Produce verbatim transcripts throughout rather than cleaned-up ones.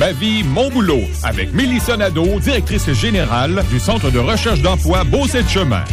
Ma vie, mon boulot, avec Mélissa Nadeau, directrice générale du Centre de recherche d'emploi Beauce-et-Chemin.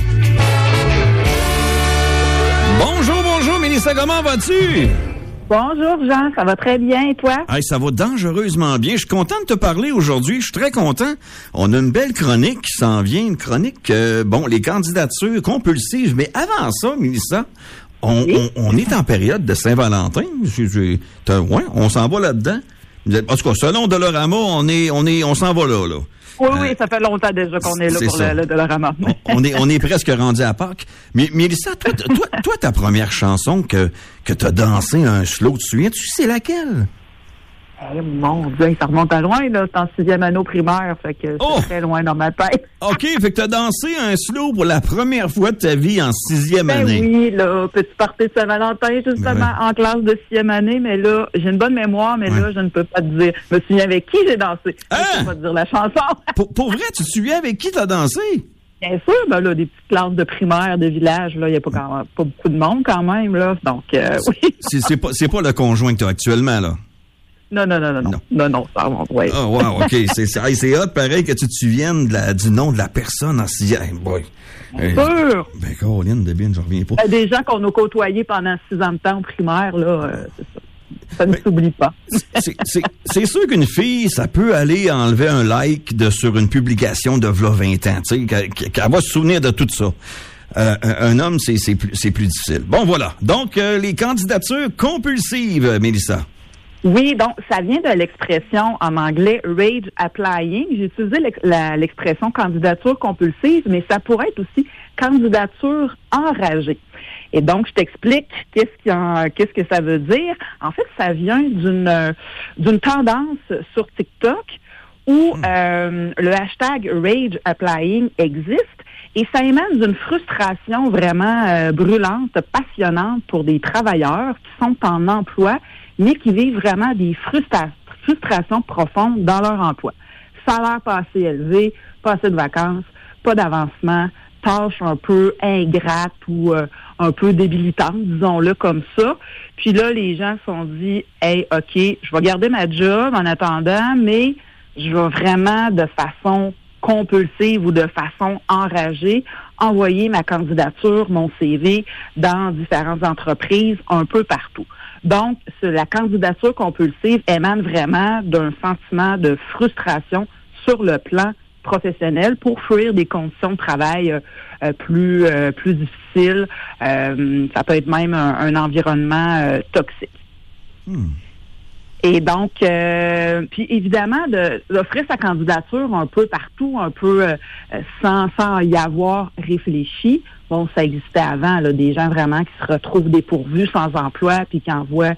Bonjour, bonjour, Mélissa, comment vas-tu? Bonjour, Jean, ça va très bien, et toi? Hey, ça va dangereusement bien. Je suis content de te parler aujourd'hui. Je suis très content. On a une belle chronique qui s'en vient, une chronique, euh, bon, les candidatures compulsives. Mais avant ça, Mélissa, on, oui? on, on est en période de Saint-Valentin. J'ai, j'ai, ouais, on s'en va là-dedans. En tout cas, selon Dollarama, on est, on est, on s'en va là, là. Oui, euh, oui, ça fait longtemps déjà qu'on est là c'est pour ça. le, le Dollarama. on, on est, on est presque rendu à Pâques. Mais, Mélissa, toi, toi, toi, ta première chanson que, que t'as dansé un slow, tu te souviens-tu, c'est laquelle? Eh, mon Dieu, ça remonte à loin, là. C'est en sixième année au primaire, fait que c'est oh! très loin dans ma tête. OK, fait que t'as dansé un slow pour la première fois de ta vie en sixième ben année. Oui, là, petit party de Saint-Valentin, justement, ouais. en classe de sixième année, mais là, j'ai une bonne mémoire, mais ouais. là, je ne peux pas te dire. Je me souviens avec qui j'ai dansé. Ah! Je ne peux pas te dire la chanson. pour, pour vrai, tu te souviens avec qui t'as dansé? Bien sûr, ben là, des petites classes de primaire, de village, là, il n'y a pas, quand même, pas beaucoup de monde quand même, là. Donc, euh, oui. c'est, c'est, pas, c'est pas le conjoint que tu as actuellement, là? Non, non, non, non, non, non, non, ça remonte, oui. Ah, oh, wow, OK. c'est, c'est, c'est hot, pareil, que tu te souviennes de la, du nom de la personne en sixième. Boy. Bien sûr. Ben, Caroline Debine, je reviens pas. Euh, des gens qu'on a côtoyés pendant six ans de temps au primaire, là, euh, c'est ça. Ça ne s'oublie pas. c'est, c'est, c'est sûr qu'une fille, ça peut aller enlever un like de, sur une publication de v'là vingt ans, tu sais, qu'elle, qu'elle va se souvenir de tout ça. Euh, un homme, c'est, c'est, plus, c'est plus difficile. Bon, voilà. Donc, euh, les candidatures compulsives, Mélissa. Oui, donc ça vient de l'expression en anglais rage applying. J'ai utilisé l'ex- la, l'expression candidature compulsive, mais ça pourrait être aussi candidature enragée. Et donc, je t'explique qu'est-ce, qui en, qu'est-ce que ça veut dire. En fait, ça vient d'une, d'une tendance sur TikTok où mmh. euh, le hashtag rage applying existe. Et ça émane d'une frustration vraiment euh, brûlante, passionnante pour des travailleurs qui sont en emploi, mais qui vivent vraiment des frustra- frustrations profondes dans leur emploi. Salaire pas assez élevé, pas assez de vacances, pas d'avancement, tâches un peu ingrates ou euh, un peu débilitantes, disons-le comme ça. Puis là, les gens se sont dit, « Hey, OK, je vais garder ma job en attendant, mais je vais vraiment de façon compulsive ou de façon enragée envoyer ma candidature, mon C V dans différentes entreprises un peu partout. » Donc, la candidature compulsive émane vraiment d'un sentiment de frustration sur le plan professionnel pour fuir des conditions de travail euh, plus euh, plus difficiles. Euh, ça peut être même un, un environnement euh, toxique. Hmm. Et donc, euh, puis évidemment, de, d'offrir sa candidature un peu partout, un peu euh, sans, sans y avoir réfléchi. Bon, ça existait avant, là, des gens vraiment qui se retrouvent dépourvus, sans emploi, puis qui envoient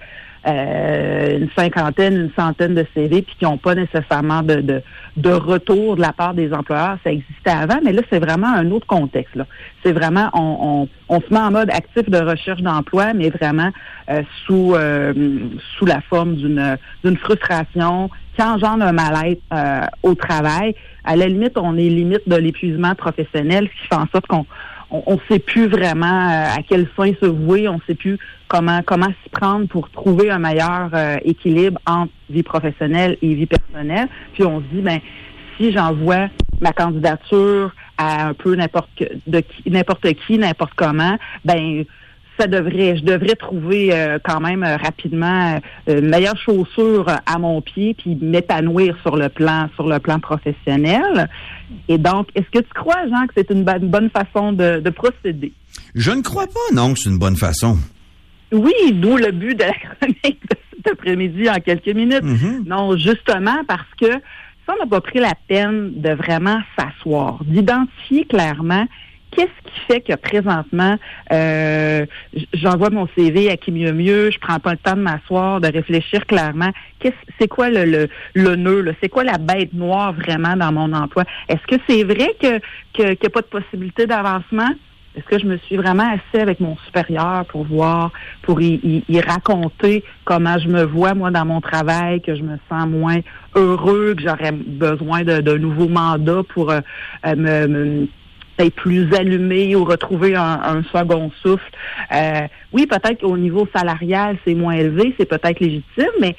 euh, une cinquantaine, une centaine de C V, puis qui n'ont pas nécessairement de, de, de retour de la part des employeurs. Ça existait avant, mais là, c'est vraiment un autre contexte, là. C'est vraiment, on, on, on se met en mode actif de recherche d'emploi, mais vraiment euh, sous euh, sous la forme d'une d'une frustration qui engendre un mal-être euh, au travail. À la limite, on est limite de l'épuisement professionnel, ce qui fait en sorte qu'on on ne sait plus vraiment euh, à quel fin se vouer, on ne sait plus comment comment s'y prendre pour trouver un meilleur euh, équilibre entre vie professionnelle et vie personnelle. Puis on se dit, ben si j'envoie ma candidature à un peu n'importe de qui, n'importe qui, n'importe comment, ben ça devrait, je devrais trouver euh, quand même euh, rapidement euh, une meilleure chaussure à mon pied, puis m'épanouir sur le plan, sur le plan professionnel. Et donc, est-ce que tu crois, Jean, que c'est une, ba- une bonne façon de, de procéder? Je ne crois pas, non, que c'est une bonne façon. Oui, d'où le but de la chronique de cet après-midi en quelques minutes. Mm-hmm. Non, justement parce que si on n'a pas pris la peine de vraiment s'asseoir, d'identifier clairement qu'est-ce qui fait que présentement, euh, j'envoie mon C V à qui mieux mieux, je prends pas le temps de m'asseoir, de réfléchir clairement, qu'est-ce, c'est quoi le, le, le nœud, là? C'est quoi la bête noire vraiment dans mon emploi? Est-ce que c'est vrai que, que, qu'il n'y a pas de possibilité d'avancement? Est-ce que je me suis vraiment assis avec mon supérieur pour voir, pour y, y, y raconter comment je me vois, moi, dans mon travail, que je me sens moins heureux, que j'aurais besoin de, de nouveaux mandats pour euh, me, me être plus allumé ou retrouver un, un second souffle. Euh, oui, peut-être qu'au niveau salarial, c'est moins élevé, c'est peut-être légitime, mais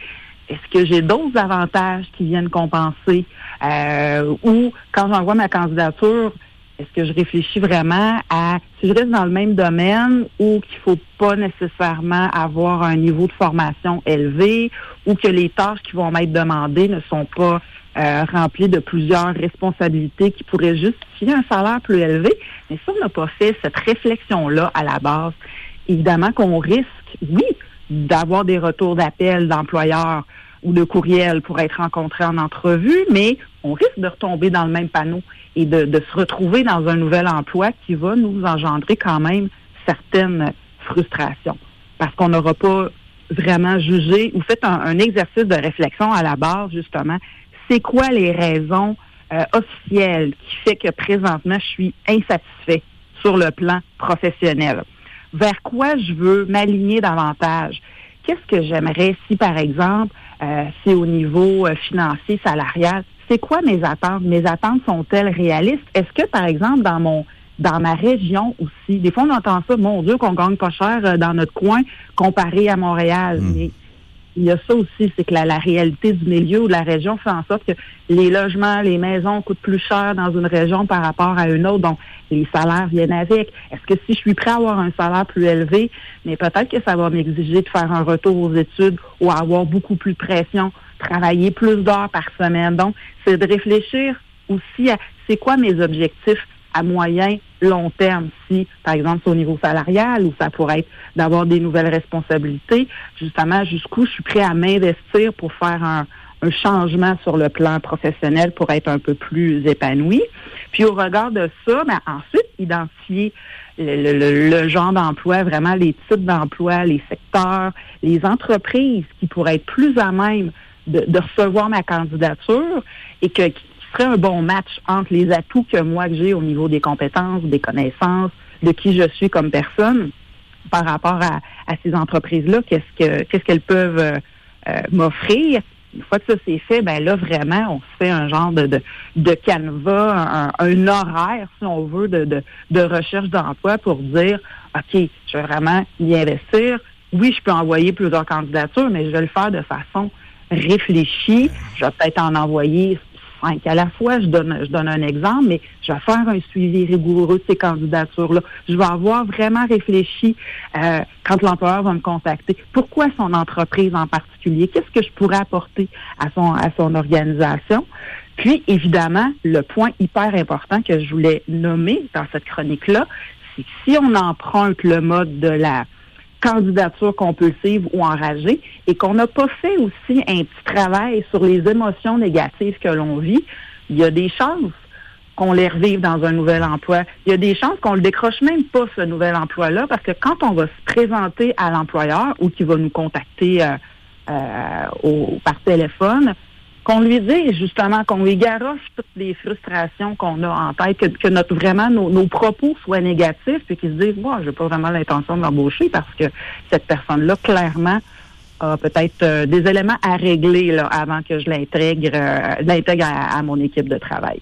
est-ce que j'ai d'autres avantages qui viennent compenser? Euh, ou quand j'envoie ma candidature, est-ce que je réfléchis vraiment à si je reste dans le même domaine ou qu'il faut pas nécessairement avoir un niveau de formation élevé ou que les tâches qui vont m'être demandées ne sont pas euh, remplies de plusieurs responsabilités qui pourraient justifier un salaire plus élevé? Mais si on n'a pas fait cette réflexion-là à la base, évidemment qu'on risque, oui, d'avoir des retours d'appel d'employeurs ou de courriels pour être rencontrés en entrevue, mais on risque de retomber dans le même panneau et de, de se retrouver dans un nouvel emploi qui va nous engendrer quand même certaines frustrations. Parce qu'on n'aura pas vraiment jugé ou fait un, un exercice de réflexion à la base, justement. C'est quoi les raisons euh, officielles qui fait que présentement, je suis insatisfait sur le plan professionnel? Vers quoi je veux m'aligner davantage? Qu'est-ce que j'aimerais si, par exemple, euh, c'est au niveau euh, financier, salarial, c'est quoi mes attentes? Mes attentes sont-elles réalistes? Est-ce que, par exemple, dans mon dans ma région aussi, des fois on entend ça, mon Dieu, qu'on gagne pas cher euh, dans notre coin comparé à Montréal. Mmh. Mais il y a ça aussi, c'est que la, la réalité du milieu ou de la région fait en sorte que les logements, les maisons coûtent plus cher dans une région par rapport à une autre, donc les salaires viennent avec. Est-ce que si je suis prêt à avoir un salaire plus élevé, mais peut-être que ça va m'exiger de faire un retour aux études ou avoir beaucoup plus de pression, travailler plus d'heures par semaine. Donc, c'est de réfléchir aussi à c'est quoi mes objectifs à moyen, long terme, si, par exemple, c'est au niveau salarial ou ça pourrait être d'avoir des nouvelles responsabilités, justement, jusqu'où je suis prêt à m'investir pour faire un, un changement sur le plan professionnel pour être un peu plus épanoui. Puis, au regard de ça, ben, ensuite, identifier le, le, le genre d'emploi, vraiment les types d'emploi, les secteurs, les entreprises qui pourraient être plus à même de, de recevoir ma candidature et que serait un bon match entre les atouts que moi que j'ai au niveau des compétences, des connaissances, de qui je suis comme personne par rapport à, à ces entreprises-là, qu'est-ce que qu'est-ce qu'elles peuvent euh, euh, m'offrir. Une fois que ça c'est fait, ben là vraiment on se fait un genre de de, de canevas, un, un horaire si on veut de de, de recherche d'emploi pour dire ok, je vais vraiment y investir. Oui, je peux envoyer plusieurs candidatures, mais je vais le faire de façon réfléchie. Je vais peut-être en envoyer cinq à la fois, je donne, je donne un exemple, mais je vais faire un suivi rigoureux de ces candidatures-là. Je vais avoir vraiment réfléchi euh, quand l'employeur va me contacter. Pourquoi son entreprise en particulier? Qu'est-ce que je pourrais apporter à son, à son organisation? Puis, évidemment, le point hyper important que je voulais nommer dans cette chronique-là, c'est que si on emprunte le mode de la candidature compulsive ou enragée et qu'on n'a pas fait aussi un petit travail sur les émotions négatives que l'on vit, il y a des chances qu'on les revive dans un nouvel emploi. Il y a des chances qu'on le décroche même pas, ce nouvel emploi-là, parce que quand on va se présenter à l'employeur ou qu'il va nous contacter euh, euh, au, par téléphone, qu'on lui dise justement, qu'on lui garoche toutes les frustrations qu'on a en tête, que, que notre vraiment nos, nos propos soient négatifs, puis qu'ils se disent, moi, j'ai pas vraiment l'intention de l'embaucher parce que cette personne-là, clairement, a peut-être euh, des éléments à régler là, avant que je l'intègre, euh, l'intègre à, à mon équipe de travail.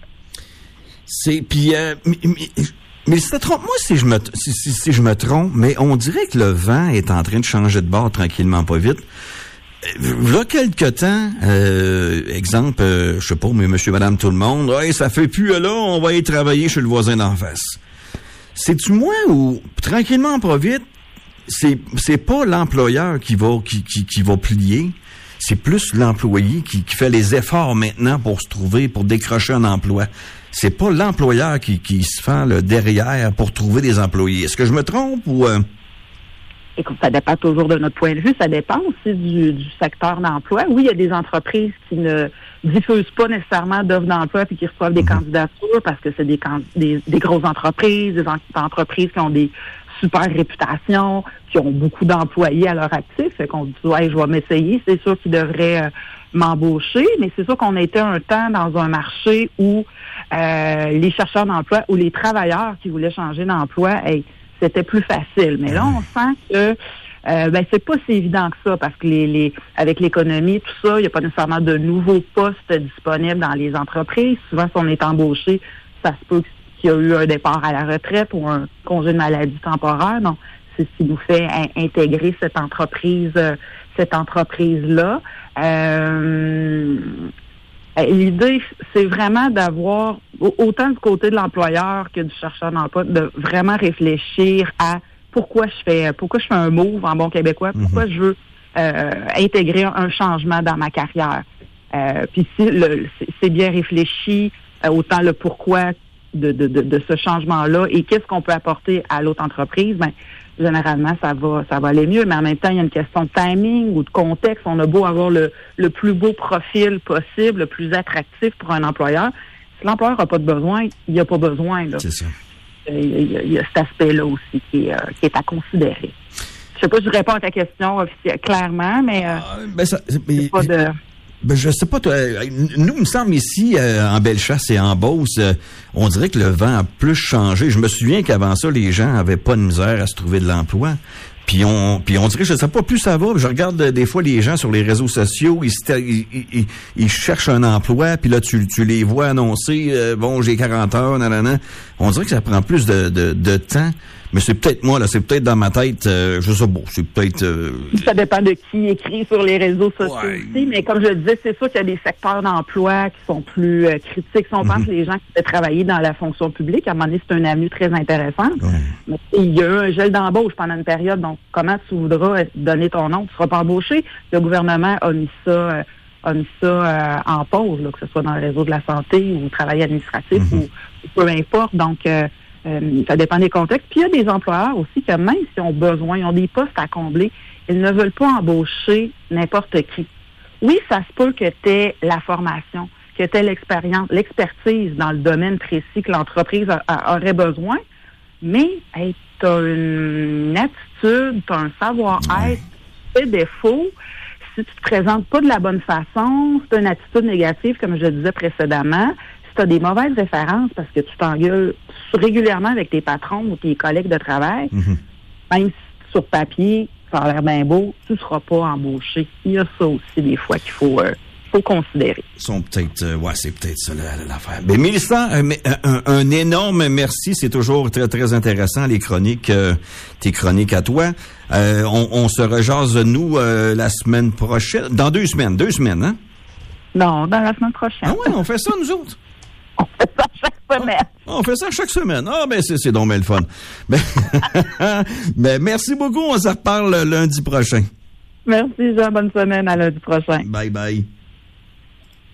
C'est puis euh, mais, mais, mais si trompe-moi si je me si, si, si je me trompe, mais on dirait que le vent est en train de changer de bord tranquillement, pas vite. Là, quelque temps, euh, exemple, euh, je sais pas, mais monsieur, madame, tout le monde, hey, ça fait plus là, on va y travailler chez le voisin d'en face. C'est-tu moi ou, tranquillement, pas vite, c'est, c'est pas l'employeur qui va, qui, qui, qui va plier, c'est plus l'employé qui, qui fait les efforts maintenant pour se trouver, pour décrocher un emploi. C'est pas l'employeur qui, qui se fait le derrière pour trouver des employés. Est-ce que je me trompe ou... Euh... Écoute, ça dépend toujours de notre point de vue. Ça dépend aussi du, du secteur d'emploi. Oui, il y a des entreprises qui ne diffusent pas nécessairement d'offres d'emploi puis qui reçoivent des candidatures parce que c'est des, des, des grosses entreprises, des entreprises qui ont des super réputations, qui ont beaucoup d'employés à leur actif. Fait qu'on dit, ouais, je vais m'essayer. C'est sûr qu'ils devraient euh, m'embaucher, mais c'est sûr qu'on était un temps dans un marché où euh, les chercheurs d'emploi ou les travailleurs qui voulaient changer d'emploi, hey, c'était plus facile. Mais là, on sent que euh, ben c'est pas si évident que ça, parce que les, les avec l'économie, tout ça, il n'y a pas nécessairement de nouveaux postes disponibles dans les entreprises. Souvent, si on est embauché, ça se peut qu'il y a eu un départ à la retraite ou un congé de maladie temporaire. Donc, c'est ce qui nous fait in- intégrer cette entreprise, euh, cette entreprise-là. Euh, l'idée, c'est vraiment d'avoir, autant du côté de l'employeur que du chercheur d'emploi, de vraiment réfléchir à pourquoi je fais, pourquoi je fais un move en bon québécois, pourquoi mm-hmm. je veux euh, intégrer un changement dans ma carrière. Euh, puis si le, c'est, c'est bien réfléchi, euh, autant le pourquoi de, de, de, de ce changement-là et qu'est-ce qu'on peut apporter à l'autre entreprise, ben généralement ça va ça va aller mieux. Mais en même temps, il y a une question de timing ou de contexte. On a beau avoir le, le plus beau profil possible, le plus attractif pour un employeur. Si l'employeur n'a pas de besoin, il n'y a pas besoin. Là. C'est ça. Il y, a, il y a cet aspect-là aussi qui est, euh, qui est à considérer. Je sais pas si je réponds à ta question officielle, clairement, mais, euh, ah, ben ça, mais pas de... Ben, je sais pas, toi, nous, il me semble ici, euh, en Bellechasse et en Beauce, euh, on dirait que le vent a plus changé. Je me souviens qu'avant ça, les gens avaient pas de misère à se trouver de l'emploi. Puis on, puis on dirait, je sais pas, plus ça va. Je regarde euh, des fois les gens sur les réseaux sociaux, ils, ils, ils, ils cherchent un emploi, puis là, tu, tu les vois annoncer, euh, bon, j'ai quarante heures, nanana. On dirait que ça prend plus de, de, de temps. Mais c'est peut-être moi, là, c'est peut-être dans ma tête, euh, je sais pas, c'est peut-être... Euh... Ça dépend de qui écrit sur les réseaux sociaux ouais. aussi, mais comme je le disais, c'est sûr qu'il y a des secteurs d'emploi qui sont plus euh, critiques. Si on mm-hmm. pense les gens qui veulent travailler dans la fonction publique, à un moment donné, c'est un avenue très intéressant. Ouais. Mais il y a eu un gel d'embauche pendant une période, donc comment tu voudras donner ton nom, tu ne seras pas embauché. Le gouvernement a mis ça... Euh, a mis ça euh, en pause, là, que ce soit dans le réseau de la santé ou travail administratif mm-hmm. ou, ou peu importe. Donc, euh, Euh, ça dépend des contextes. Puis il y a des employeurs aussi que même s'ils ont besoin, ils ont des postes à combler, ils ne veulent pas embaucher n'importe qui. Oui, ça se peut que tu aies la formation, que tu aies l'expérience, l'expertise dans le domaine précis que l'entreprise a, a, aurait besoin, mais hey, tu as une attitude, tu as un savoir-être, tu fais défaut. Si tu te présentes pas de la bonne façon, si tu as une attitude négative, comme je le disais précédemment, si tu as des mauvaises références parce que tu t'engueules régulièrement avec tes patrons ou tes collègues de travail, mm-hmm. même si sur papier, ça a l'air bien beau, tu ne seras pas embauché. Il y a ça aussi des fois qu'il faut, euh, faut considérer. Ils sont peut-être, euh, ouais, c'est peut-être ça l'affaire. Mais Mélissa, un, un, un énorme merci. C'est toujours très, très intéressant, les chroniques, euh, tes chroniques à toi. Euh, on, on se rejase, nous, euh, la semaine prochaine. Dans deux semaines. Deux semaines, hein? Non, dans la semaine prochaine. Ah ouais, on fait ça, nous autres? On fait ça chaque semaine. On, on fait ça chaque semaine. Ah, ben, c'est, c'est donc bien le fun. Ben, ben, merci beaucoup. On se reparle lundi prochain. Merci, Jean. Bonne semaine. À lundi prochain. Bye bye.